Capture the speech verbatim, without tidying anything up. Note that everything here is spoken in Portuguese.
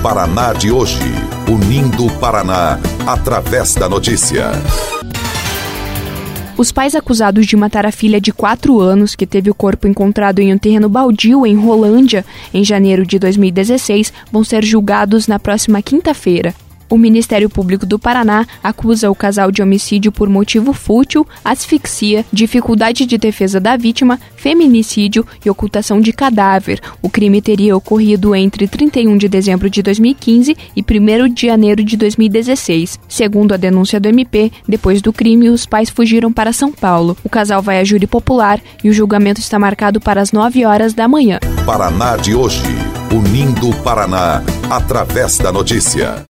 Paraná de hoje, unindo o Paraná através da notícia. Os pais acusados de matar a filha de quatro anos, que teve o corpo encontrado em um terreno baldio em Rolândia, em janeiro de dois mil e dezesseis, vão ser julgados na próxima quinta-feira. O Ministério Público do Paraná acusa o casal de homicídio por motivo fútil, asfixia, dificuldade de defesa da vítima, feminicídio e ocultação de cadáver. O crime teria ocorrido entre trinta e um de dezembro de dois mil e quinze e primeiro de janeiro de dois mil e dezesseis. Segundo a denúncia do M P, depois do crime, os pais fugiram para São Paulo. O casal vai a júri popular e o julgamento está marcado para as nove horas da manhã. Paraná de hoje, unindo o Paraná através da notícia.